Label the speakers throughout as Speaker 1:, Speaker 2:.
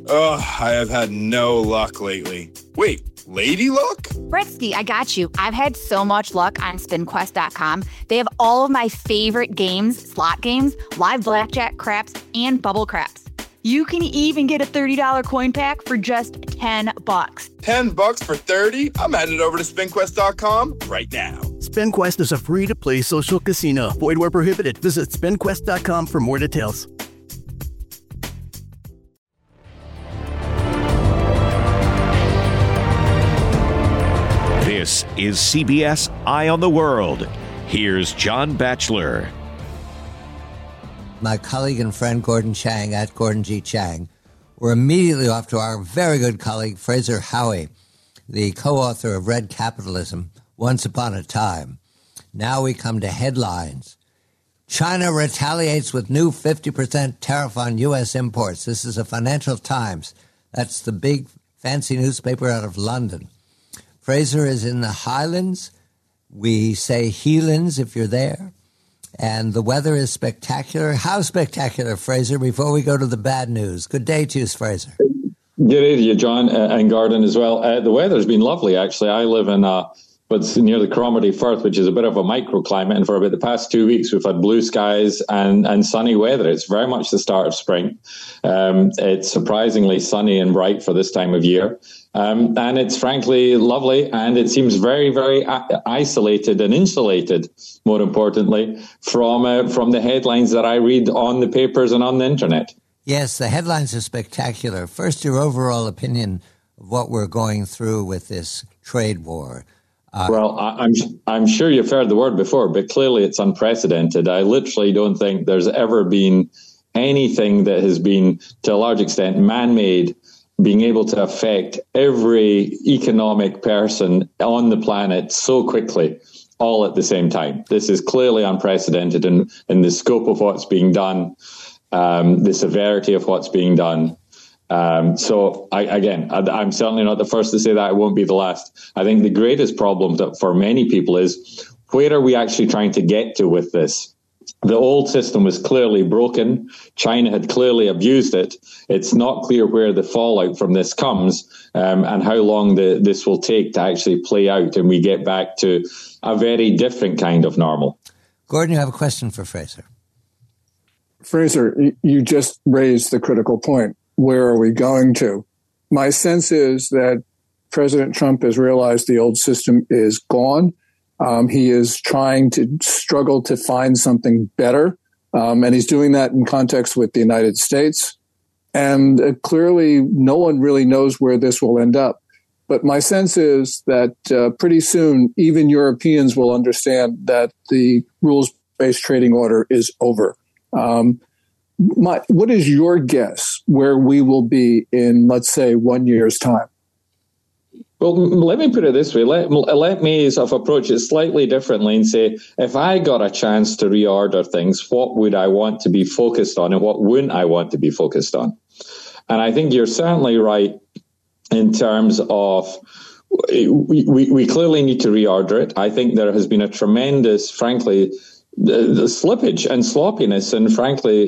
Speaker 1: Ugh, I have had no luck lately. Wait, lady luck?
Speaker 2: Bretsky, I got you. I've had so much luck on SpinQuest.com. They have all of my favorite games, slot games, live blackjack, craps, and bubble craps. You can even get a $30 coin pack for just $10.
Speaker 1: $10 for 30? I'm headed over to SpinQuest.com right now.
Speaker 3: SpinQuest is a free-to-play social casino. Void where prohibited. Visit SpinQuest.com for more details.
Speaker 4: This is CBS Eye on the World. Here's John Batchelor.
Speaker 5: My colleague and friend Gordon Chang, at Gordon G. Chang, were immediately off to our very good colleague Fraser Howey, the co-author of Red Capitalism, Once Upon a Time. Now we come to headlines. China retaliates with new 50% tariff on U.S. imports. This is a Financial Times. That's the big fancy newspaper out of London. Fraser is in the Highlands. We say Heelands if you're there. And the weather is spectacular. How spectacular, Fraser, before we go to the bad news? Good day to you, Fraser.
Speaker 6: Good day to you, John, and Gordon as well. The weather's been lovely, actually. I live in what's near the Cromarty Firth, which is a bit of a microclimate. And for about the past 2 weeks, we've had blue skies and sunny weather. It's very much the start of spring. It's surprisingly sunny and bright for this time of year. And it's frankly lovely, and it seems very, very isolated and insulated, more importantly, from the headlines that I read on the papers and on the internet.
Speaker 5: Yes, the headlines are spectacular. First, your overall opinion of what we're going through with this trade war.
Speaker 6: Well, I'm sure you've heard the word before, but clearly it's unprecedented. I literally don't think there's ever been anything that has been, to a large extent, man-made, being able to affect every economic person on the planet so quickly, all at the same time. This is clearly unprecedented in the scope of what's being done, the severity of what's being done. I'm certainly not the first to say that. It won't be the last. I think the greatest problem for many people is, where are we actually trying to get to with this? The old system was clearly broken. China had clearly abused it. It's not clear where the fallout from this comes and how long this will take to actually play out and we get back to a very different kind of normal.
Speaker 5: Gordon, you have a question for Fraser.
Speaker 7: Fraser, you just raised the critical point. Where are we going to? My sense is that President Trump has realized the old system is gone. He is trying to struggle to find something better, and he's doing that in context with the United States. And clearly, no one really knows where this will end up. But my sense is that pretty soon, even Europeans will understand that the rules-based trading order is over. What is your guess where we will be in, let's say, 1 year's time?
Speaker 6: Well, let me put it this way. Let me sort of approach it slightly differently and say, if I got a chance to reorder things, what would I want to be focused on and what wouldn't I want to be focused on? And I think you're certainly right in terms of we clearly need to reorder it. I think there has been a tremendous, frankly, the slippage and sloppiness and frankly,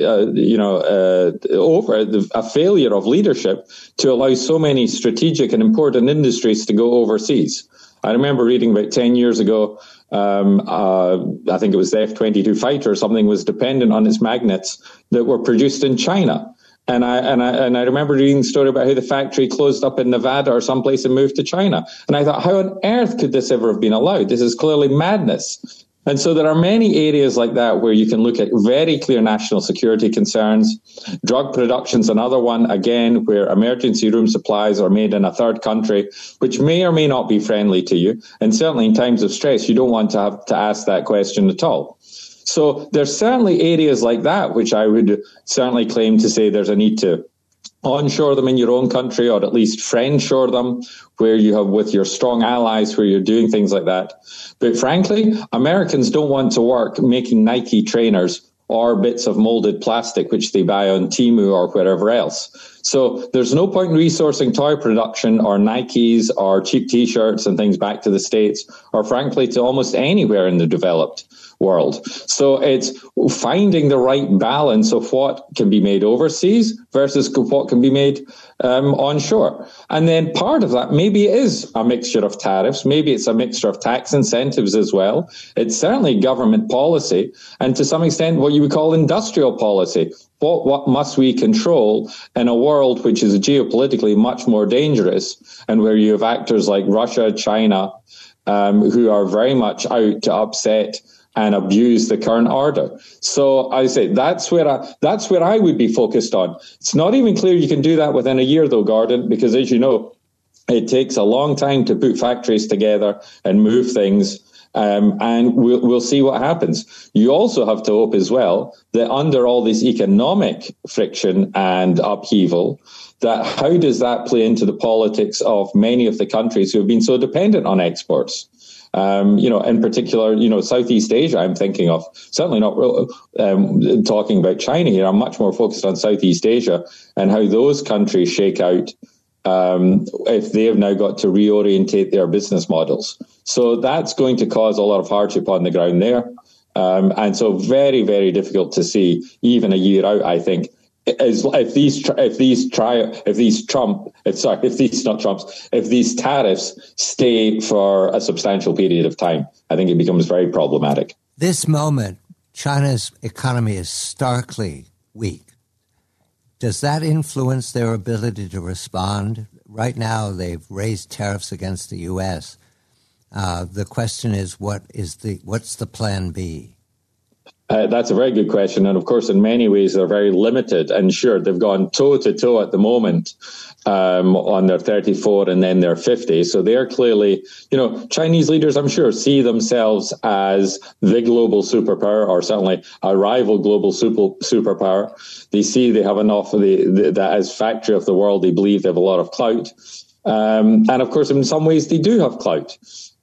Speaker 6: a failure of leadership to allow so many strategic and important industries to go overseas. I remember reading about 10 years ago, I think it was the F-22 fighter or something was dependent on its magnets that were produced in China. And I remember reading the story about how the factory closed up in Nevada or someplace and moved to China. And I thought, how on earth could this ever have been allowed? This is clearly madness. And so there are many areas like that where you can look at very clear national security concerns. Drug production's another one, again, where emergency room supplies are made in a third country, which may or may not be friendly to you. And certainly in times of stress, you don't want to have to ask that question at all. So there's certainly areas like that, which I would certainly claim to say there's a need to onshore them in your own country, or at least friendshore them, where you have with your strong allies, where you're doing things like that. But frankly, Americans don't want to work making Nike trainers or bits of molded plastic, which they buy on Temu or wherever else. So there's no point in resourcing toy production or Nikes or cheap T-shirts and things back to the States, or frankly to almost anywhere in the developed world. So it's finding the right balance of what can be made overseas versus what can be made onshore. And then part of that, maybe it is a mixture of tariffs, maybe it's a mixture of tax incentives as well. It's certainly government policy, and to some extent what you would call industrial policy. What must we control in a world which is geopolitically much more dangerous, and where you have actors like Russia, China, who are very much out to upset and abuse the current order. So I say that's where I would be focused on. It's not even clear you can do that within a year, though, Gordon, because as you know, it takes a long time to put factories together and move things. And we'll see what happens. You also have to hope as well that under all this economic friction and upheaval, that how does that play into the politics of many of the countries who have been so dependent on exports? In particular, Southeast Asia, I'm thinking of, certainly not talking about China here. I'm much more focused on Southeast Asia and how those countries shake out if they have now got to reorientate their business models. So that's going to cause a lot of hardship on the ground there. And so very, very difficult to see even a year out, I think. If these tariffs stay for a substantial period of time, I think it becomes very problematic.
Speaker 5: This moment, China's economy is starkly weak. Does that influence their ability to respond? Right now, they've raised tariffs against the U.S. The question is, what's the plan B?
Speaker 6: That's a very good question. And of course, in many ways, they're very limited. And sure, they've gone toe to toe at the moment on their 34 and then their 50. So they're clearly, Chinese leaders, I'm sure, see themselves as the global superpower, or certainly a rival global superpower. They see they have enough of that as factory of the world. They believe they have a lot of clout. And of course, in some ways, they do have clout.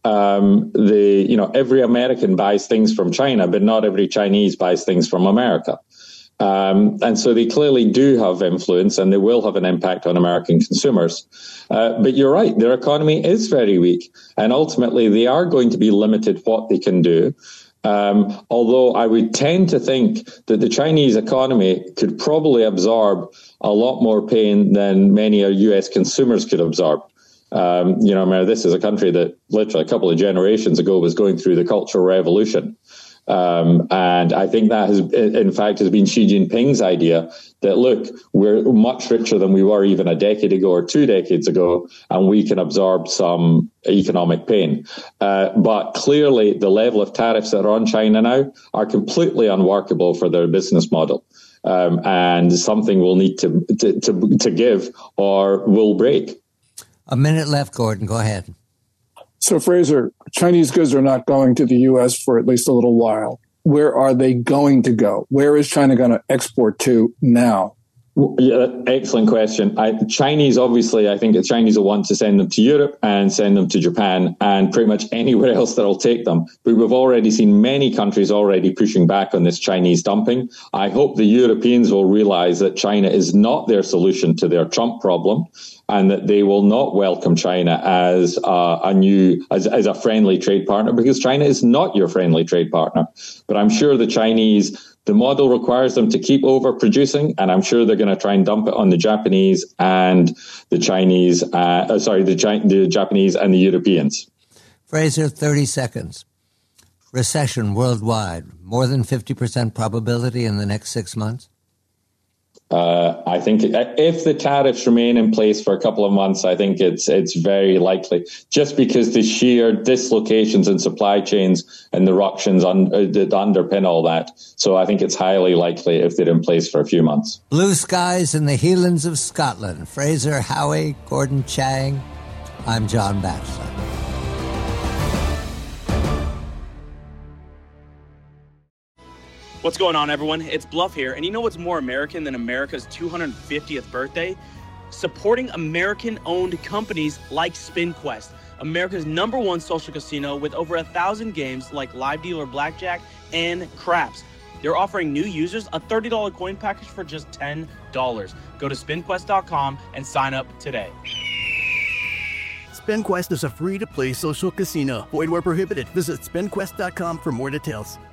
Speaker 6: Every American buys things from China, but not every Chinese buys things from America. And so they clearly do have influence, and they will have an impact on American consumers. But you're right, their economy is very weak, and ultimately they are going to be limited what they can do. Although I would tend to think that the Chinese economy could probably absorb a lot more pain than many U.S. consumers could absorb. This is a country that literally a couple of generations ago was going through the Cultural Revolution. And I think that has been Xi Jinping's idea that, look, we're much richer than we were even a decade ago or 2 decades ago, and we can absorb some economic pain. But clearly the level of tariffs that are on China now are completely unworkable for their business model. And something will need to give or will break.
Speaker 5: A minute left, Gordon. Go ahead.
Speaker 7: So, Fraser, Chinese goods are not going to the U.S. for at least a little while. Where are they going to go? Where is China going to export to now?
Speaker 6: Yeah, excellent question. Chinese, obviously, I think the Chinese will want to send them to Europe and send them to Japan and pretty much anywhere else that'll take them. But we've already seen many countries already pushing back on this Chinese dumping. I hope the Europeans will realize that China is not their solution to their Trump problem, and that they will not welcome China as a friendly trade partner, because China is not your friendly trade partner. But I'm sure the Chinese, the model requires them to keep overproducing, and I'm sure they're going to try and dump it on the Japanese and the Chinese. The Japanese and the Europeans.
Speaker 5: Fraser, 30 seconds. Recession worldwide, more than 50% probability in the next 6 months?
Speaker 6: I think if the tariffs remain in place for a couple of months, I think it's very likely, just because the sheer dislocations in supply chains and the ructions that underpin all that. So I think it's highly likely if they're in place for a few months.
Speaker 5: Blue skies in the Highlands of Scotland. Fraser Howey, Gordon Chang. I'm John Batchelor.
Speaker 8: What's going on, everyone? It's Bluff here, and you know what's more American than America's 250th birthday? Supporting American-owned companies like SpinQuest, America's #1 social casino with over 1,000 games like Live Dealer Blackjack and Craps. They're offering new users a $30 coin package for just $10. Go to SpinQuest.com and sign up today.
Speaker 3: SpinQuest is a free-to-play social casino. Void where prohibited. Visit SpinQuest.com for more details.